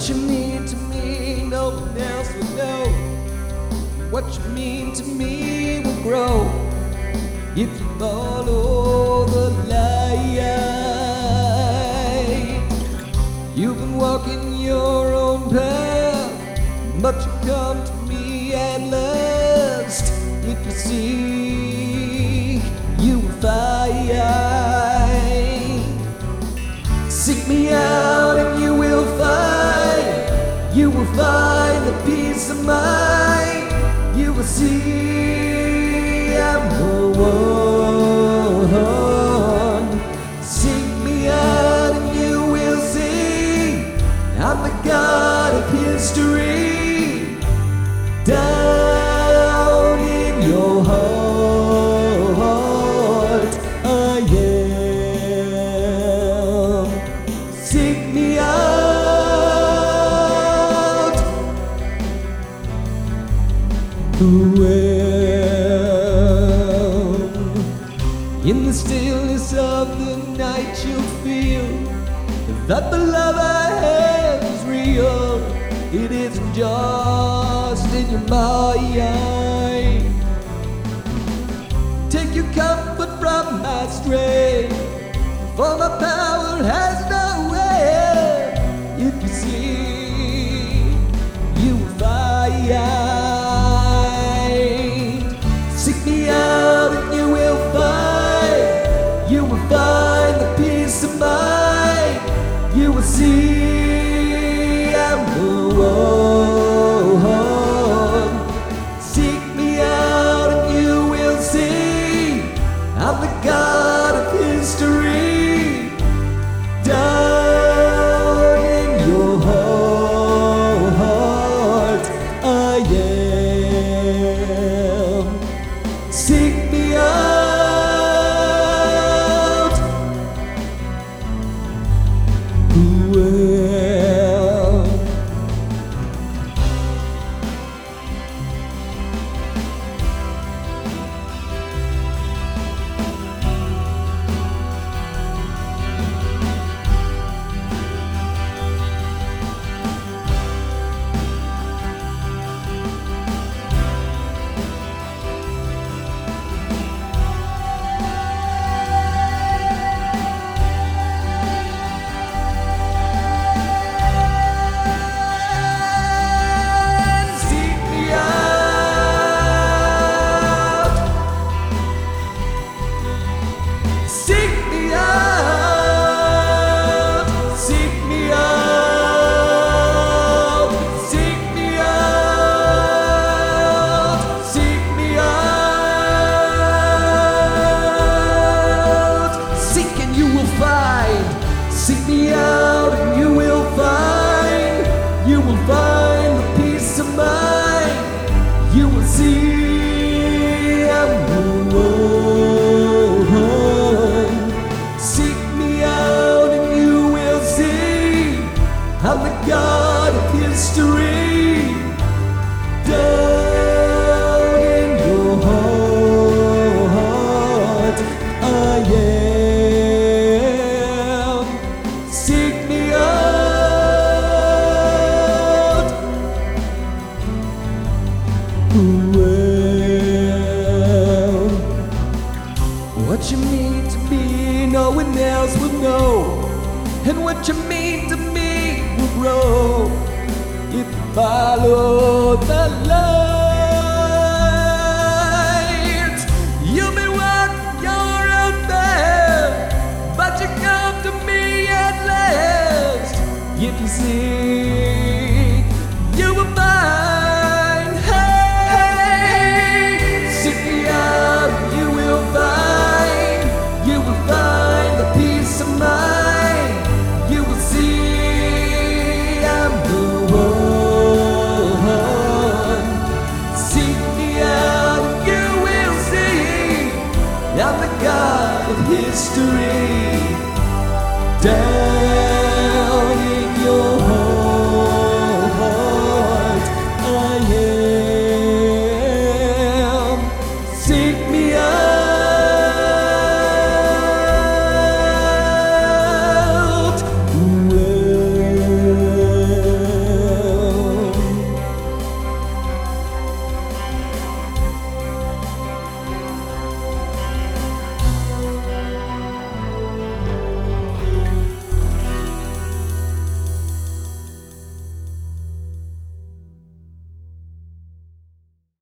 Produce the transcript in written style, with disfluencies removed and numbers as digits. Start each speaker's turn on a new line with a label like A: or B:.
A: What you mean to me, no one else will know. What you mean to me will grow if you follow the light. You've been walking your own path, but you come to me at last. If you seek, you will find. Seek me out and you will find. You will find the peace of mind. You will see I'm the one. Seek me out and you will see I'm the God of history. Down in your heart I am. Seek me out. Well, in the stillness of the night you'll feel that the love I have is real. It isn't just in your mind. Take your comfort from my strength, for my power has no end. If you see, you will find. Seek me out and you will find. You will find the peace of mind. You will see I'm the one. Seek me out and you will see I'm the God of history. Down in your heart I am. Seek me out. Well, seek me out and you will find. You will find the peace of mind. You will see I'm the one. Seek me out and you will see I'm the God of history. Down in your heart I am. Seek me out. Well, what you mean to me, no one else will know. And what you mean to me will grow if you follow the light. You'll be walking your own path, but you come to me at last. If you seek, you will find. Hey, seek me out, you will find. You will find the peace of mind. You will see I'm the one. Seek me out, you will see I'm the God of history. Down